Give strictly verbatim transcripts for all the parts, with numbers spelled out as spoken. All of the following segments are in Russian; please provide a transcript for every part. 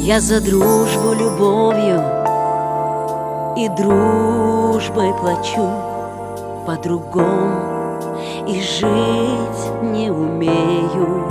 Я за дружбу любовью и дружбой плачу, по-другому и жить не умею.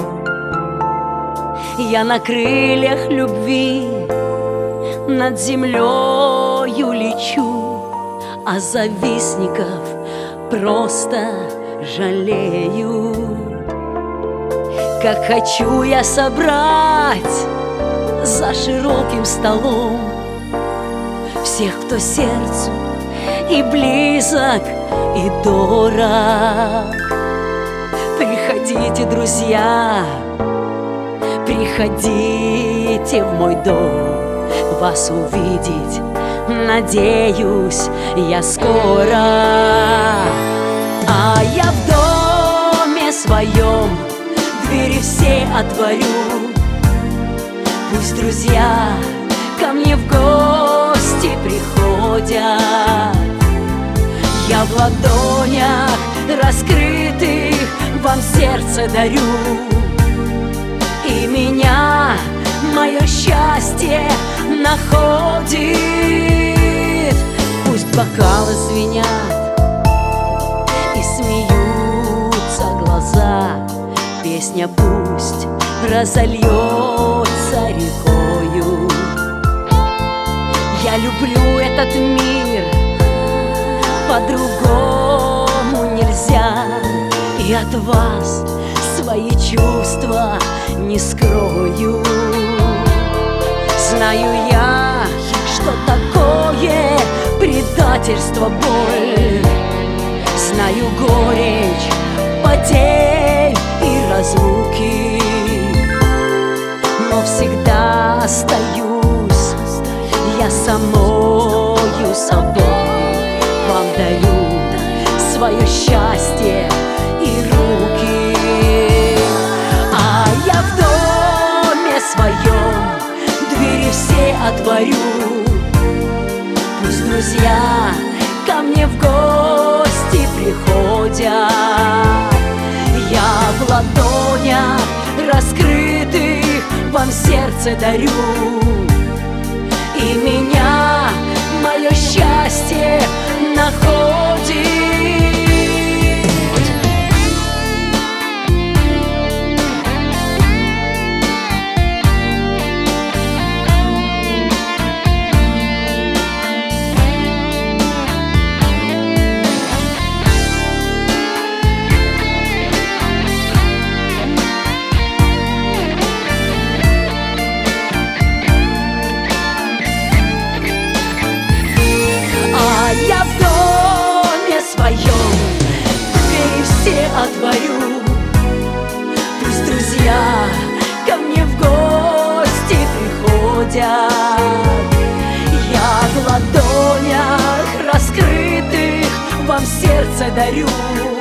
Я на крыльях любви над землею лечу, а завистников просто жалею. Как хочу я собрать за широким столом всех, кто сердцу и близок, и дорог. Приходите, друзья, приходите в мой дом, вас увидеть надеюсь я скоро. А я в доме своем двери все отворю, пусть друзья ко мне в гости приходят. Я в ладонях раскрытых вам сердце дарю, и меня мое счастье находит. Пусть бокалы звенят и смеются глаза, песня пусть разольется рекою. Я люблю этот мир, по-другому нельзя, и от вас свои чувства не скрою. Знаю я, что такое предательство, боль, знаю горечь потерь и разлуки, но всегда остаюсь я самою собой, вам даю свое счастье и руки. А я в доме своем двери все отворю, пусть друзья ко мне в гости приходят. Я в ладонях раскрытых вам сердце дарю, и меня мое счастье находит. Я в доме своем двери все отворю, пусть друзья ко мне в гости приходят. Я в ладонях раскрытых вам сердце дарю,